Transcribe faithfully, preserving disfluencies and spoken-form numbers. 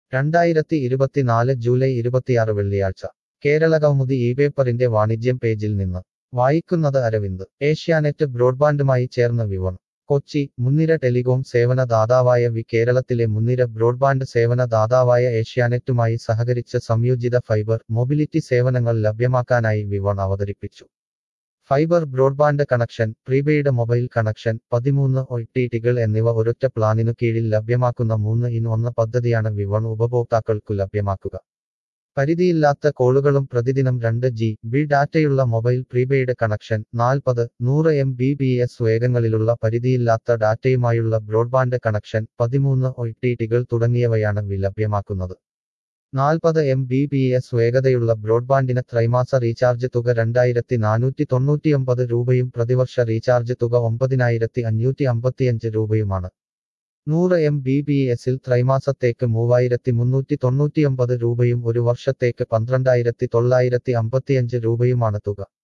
രണ്ടായിരത്തി ഇരുപത്തിനാല് ജൂലൈ ഇരുപത്തിയാറ് വെള്ളിയാഴ്ച കേരള കൗമുദി ഈ പേപ്പറിന്റെ വാണിജ്യം പേജിൽ നിന്ന് വായിക്കുന്നത് അരവിന്ദ്. ഏഷ്യാനെറ്റ് ബ്രോഡ്ബാൻഡുമായി ചേർന്ന് വിവൺ കൊച്ചി. മുൻനിര ടെലികോം സേവന ദാതാവായ വി കേരളത്തിലെ മുൻനിര ബ്രോഡ്ബാൻഡ് സേവന ദാതാവായ ഏഷ്യാനെറ്റുമായി സഹകരിച്ച് സംയോജിത ഫൈബർ മൊബിലിറ്റി സേവനങ്ങൾ ലഭ്യമാക്കാനായി വിവൺ അവതരിപ്പിച്ചു. Fibre broadband connection, prepaid mobile connection, പതിമൂന്ന് ഒ ടി ടികൾ എന്നിവ ഒരൊറ്റ പ്ലാനിനു കീഴിൽ ലഭ്യമാക്കുന്ന മൂന്ന് ഇൻ ഒന്ന് പദ്ധതിയാണ് വിവൺ ഉപഭോക്താക്കൾക്കു ലഭ്യമാക്കുക. പരിധിയില്ലാത്ത കോളുകളും പ്രതിദിനം രണ്ട് ജി ബി ഡാറ്റയുള്ള മൊബൈൽ പ്രീപെയ്ഡ് കണക്ഷൻ, നാൽപ്പത് നൂറ് എം ബി പി എസ് വേഗങ്ങളിലുള്ള പരിധിയില്ലാത്ത ഡാറ്റയുമായുള്ള ബ്രോഡ്ബാൻഡ് കണക്ഷൻ, പതിമൂന്ന് ഒ ടി ടികൾ തുടങ്ങിയവയാണ് വി ലഭ്യമാക്കുന്നത്. നാൽപ്പത് എം ബി പി എസ് വേഗതയുള്ള ബ്രോഡ്ബാൻഡിന് ത്രൈമാസ റീചാർജ് തുക രണ്ടായിരത്തി നാനൂറ്റി തൊണ്ണൂറ്റിയൊമ്പത് രൂപയും പ്രതിവർഷ റീചാർജ് തുക ഒമ്പതിനായിരത്തി അഞ്ഞൂറ്റി അമ്പത്തിയഞ്ച് രൂപയുമാണ്. നൂറ് എം ബി പി എസിൽ ത്രൈമാസത്തേക്ക് മൂവായിരത്തി മുന്നൂറ്റി തൊണ്ണൂറ്റിയൊമ്പത് രൂപയും ഒരു വർഷത്തേക്ക് പന്ത്രണ്ടായിരത്തി തൊള്ളായിരത്തി അമ്പത്തിയഞ്ച് രൂപയുമാണ് തുക.